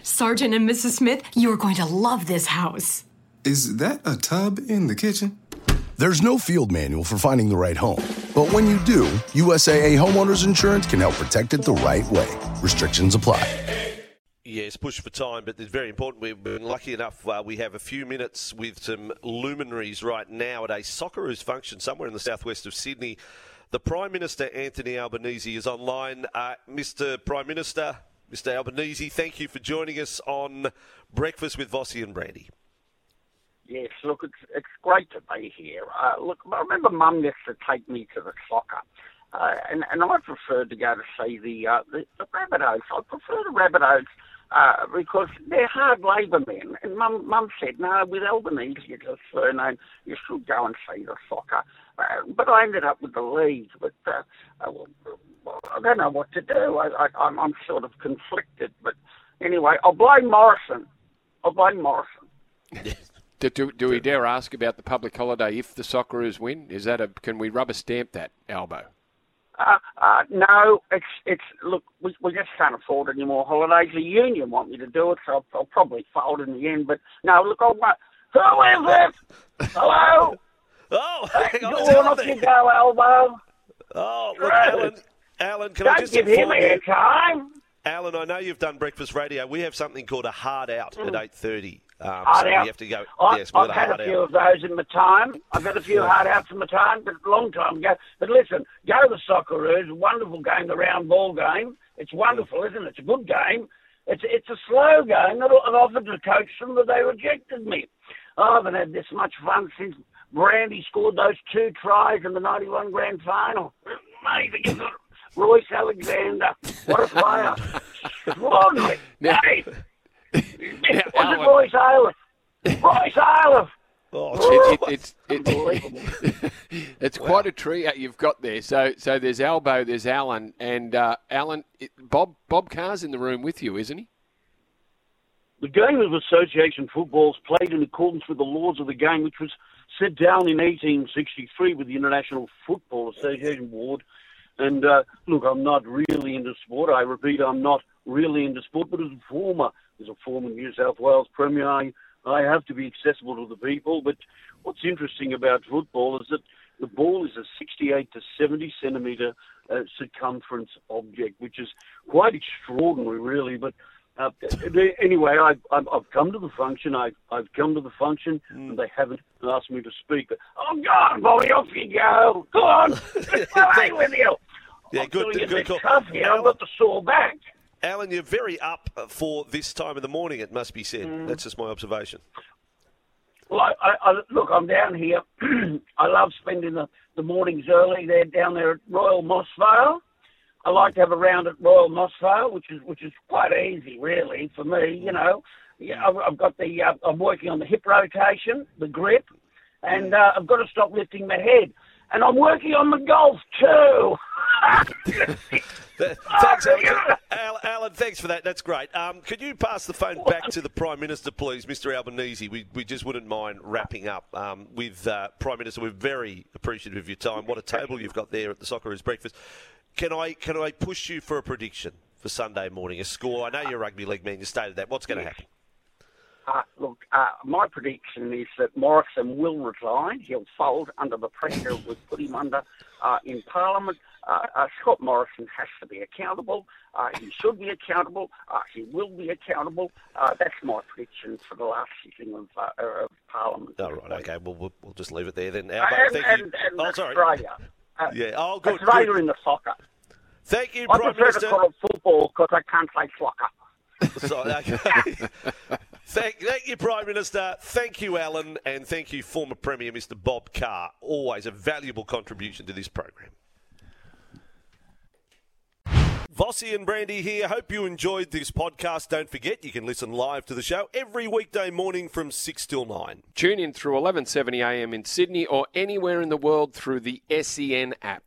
Sergeant and Mrs. Smith, you're going to love this house. Is that a tub in the kitchen? There's no field manual for finding the right home. But when you do, USAA Homeowners Insurance can help protect it the right way. Restrictions apply. Yes, push for time, but it's very important. We've been lucky enough, we have a few minutes with some luminaries right now at a Socceroos function somewhere in the southwest of Sydney. The Prime Minister, Anthony Albanese, is online. Mr. Prime Minister, Mr. Albanese, thank you for joining us on Breakfast with Vossi and Brandy. Yes, look, it's great to be here. Look, I remember Mum used to take me to the soccer, and I preferred to go to see the Rabbitohs. I prefer the Rabbitohs because they're hard labour men. And Mum said, no, with Albanese, as surname, you should go and see the soccer. But I ended up with the league. But I don't know what to do. I'm sort of conflicted. But anyway, I'll blame Morrison. Do we dare ask about the public holiday if the Socceroos win? Can we rubber stamp that, Albo? No, it's look, we just can't afford any more holidays. The union want me to do it, so I'll probably fold in the end. But no, look, who is it? Hello? Oh, hang on, off you go, Albo. Oh, look, Alan, can Don't I just give him inform you? airtime. Alan, I know you've done breakfast radio. We have something called a hard out at 8:30. Hard out. We have to go. I've had a few of those in my time. I've had a few hard outs in my time, but a long time ago. But listen, go to the Socceroos. Wonderful game, the round ball game. It's wonderful, isn't it? It's a good game. It's a slow game. I've offered to coach them, but they rejected me. I haven't had this much fun since Brandy scored those 2 tries in the 91 grand final. Amazing. Royce Alexander. What a player. Extraordinary. Hey. Was it Royce Ayliffe? Oh, it's quite a trio you've got there. So there's Albo, there's Alan, and Alan, Bob Carr's in the room with you, isn't he? The game of association football is played in accordance with the laws of the game, which was set down in 1863 with the International Football Association Board. And look, I'm not really into sport. I repeat, I'm not really into sport, but as a former New South Wales Premier, I have to be accessible to the people. But what's interesting about football is that the ball is a 68 to 70 centimetre circumference object, which is quite extraordinary, really. But anyway, I've come to the function. I've come to the function, and they haven't asked me to speak. But, oh, God, Bobby, off you go. Go on. Let's play with you. Yeah, good call. Tough here. I've got the sore back. Alan, you're very up for this time of the morning, it must be said. That's just my observation. Well, look, I'm down here. I love spending the mornings early. They're down there at Royal Moss Vale. I like to have a round at Royal Moss Vale, which is quite easy, really, for me, you know. Yeah, I've got I'm working on the hip rotation, the grip, and I've got to stop lifting my head. And I'm working on the golf, too. Thanks, Alan, thanks for that. That's great. Could you pass the phone back to the Prime Minister, please, Mr. Albanese? We just wouldn't mind wrapping up with Prime Minister. We're very appreciative of your time. What a table you've got there at the Socceroos breakfast. Can I push you for a prediction for Sunday morning? A score? I know you're a rugby league man. You stated that. What's going to happen? Look, my prediction is that Morrison will resign. He'll fold under the pressure we put him under in Parliament. Scott Morrison has to be accountable. He should be accountable. He will be accountable. That's my prediction for the last sitting of Parliament. Oh, right, okay. Well, we'll just leave it there then. And Australia. Good. Australia in the soccer. Thank you, I Prime prefer Minister. to call it football because I can't say soccer. Sorry, okay. Thank you, Prime Minister. Thank you, Alan. And thank you, former Premier Mr. Bob Carr. Always a valuable contribution to this program. Vossi and Brandy here. Hope you enjoyed this podcast. Don't forget, you can listen live to the show every weekday morning from 6 till 9. Tune in through 11:70 a.m. in Sydney or anywhere in the world through the SEN app.